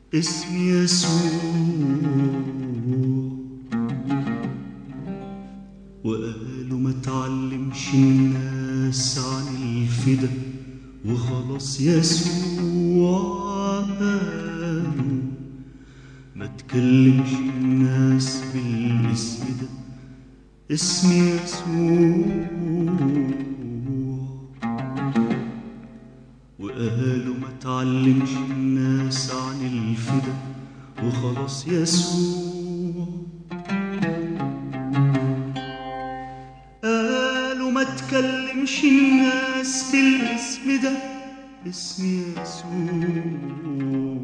اسمي يسوع. وقالوا ما تعلمش الناس عن الفدا وخلاص يسوع. قالوا ما تكلمش الناس بالاسم ده، اسمي يسوع. وقالوا ما تعلمش الناس عن الفدا وخلاص يسوع. قالوا ما تكلمش الناس بالاسم ده، اسمي يسوع.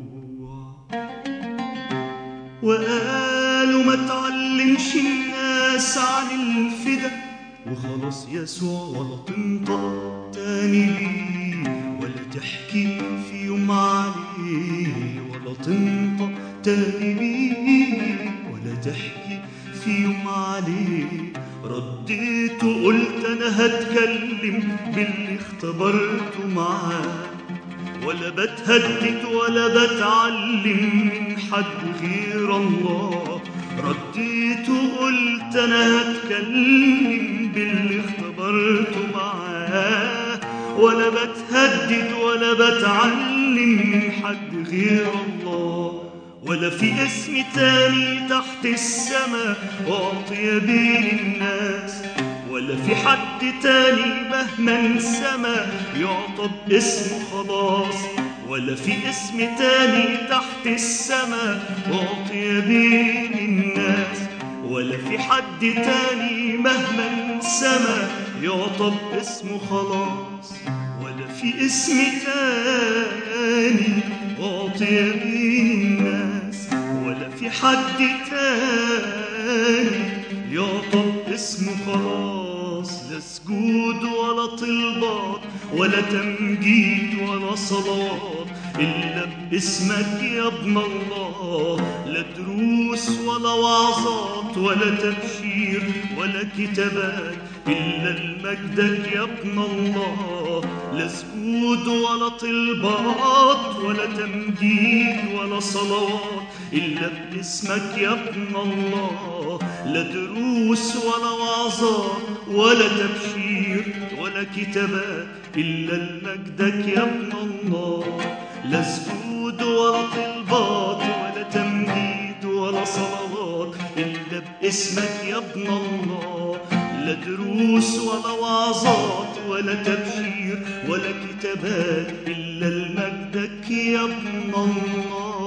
وقالوا ما تعلمش الناس عن الفدا وخلاص يسوع. ولا تنطق تاني ليه ولا تحكي في يوم عليه، ولا تنطق تاني ليه ولا تحكي في يوم عليه. رديت وقلت انا هتكلم باللي اختبرته معاه، ولا بتهدد ولا بتعلم من حد غير الله. رديت وقلت انا هتكلم باللي اختبرته معاه، ولا بتهدد ولا بتعلم من حد غير الله. ولا في اسم تاني تحت السماء أعطي بين الناس، ولا في حد تاني مهما انسمى يعطى باسمه خلاص. ولا في اسم تاني تحت السماء أعطي بين الناس، ولا في حد تاني مهما انسمى يعطى باسمه خلاص. ولا في اسم تاني أعطي بين الناس، ولا في حد تاني يعطى باسمه خلاص. لا سجود ولا طلبات ولا تمجيد ولا صلوات إلا باسمك يا ابن الله. لا دروس ولا وعظات ولا تبشير ولا كتابات إلا لمجدك يا ابن الله. لا سجود ولا طلبات ولا تمجيد ولا صلوات إلا باسمك يا ابن الله. لا دروس ولا وعظات ولا تبشير ولا كتابات إلا لمجدك يا ابن الله. لا سجود ولا طلبات ولا تمجيد ولا صلوات إلا باسمك يا ابن الله. لا دروس ولا وعظات ولا تبشير ولا كتابات إلا لمجدك يا ابن الله.